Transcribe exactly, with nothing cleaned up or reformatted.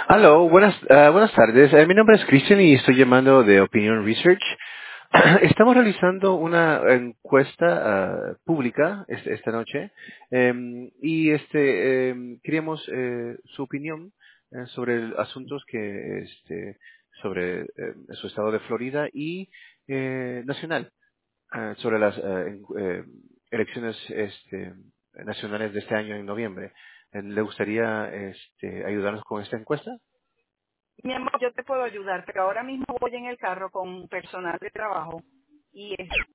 Aló, buenas, ah, buenas tardes. Eh, mi nombre es Christian y estoy llamando de Opinion Research. Estamos realizando una encuesta ah, pública es- esta noche em, y este em, queríamos eh, su opinión eh, sobre el- asuntos que este sobre em, su estado de Florida y eh, nacional ah, sobre las eh, en- eh, elecciones este, nacionales de este año en noviembre. Eh, ¿Le gustaría este, ayudarnos con esta encuesta? Mi amor, yo te puedo ayudar, pero ahora mismo voy en el carro con personal de trabajo y